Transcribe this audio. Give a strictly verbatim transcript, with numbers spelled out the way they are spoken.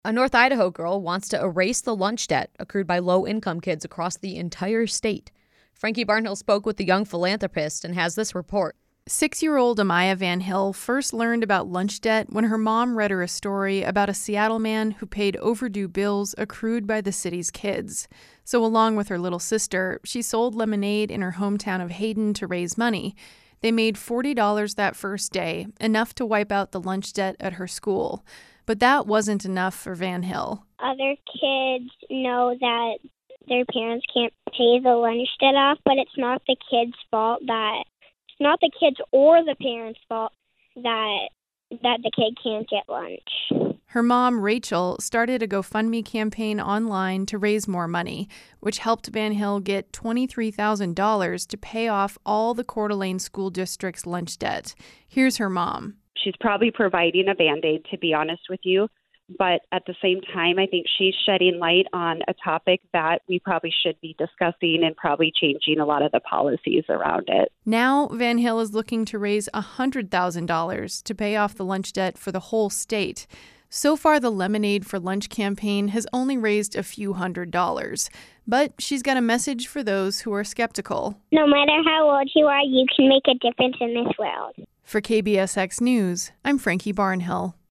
A North Idaho girl wants to erase the lunch debt accrued by low-income kids across the entire state. Frankie Barnhill spoke with the young philanthropist and has this report. Six-year-old Amaya Van Hill first learned about lunch debt when her mom read her a story about a Seattle man who paid overdue bills accrued by the city's kids. So along with her little sister, she sold lemonade in her hometown of Hayden to raise money. They made forty dollars that first day, enough to wipe out the lunch debt at her school. But that wasn't enough for Van Hill. Other kids know that their parents can't pay the lunch debt off, but it's not the kid's fault that it's not the kids or the parents' fault that that the kid can't get lunch. Her mom, Rachel, started a GoFundMe campaign online to raise more money, which helped Van Hill get twenty-three thousand dollars to pay off all the Coeur d'Alene School District's lunch debt. Here's her mom. She's probably providing a Band-Aid, to be honest with you. But at the same time, I think she's shedding light on a topic that we probably should be discussing and probably changing a lot of the policies around it. Now, Van Hill is looking to raise one hundred thousand dollars to pay off the lunch debt for the whole state. So far, the Lemonade for Lunch campaign has only raised a few hundred dollars. But she's got a message for those who are skeptical. No matter how old you are, you can make a difference in this world. For K B S X News, I'm Frankie Barnhill.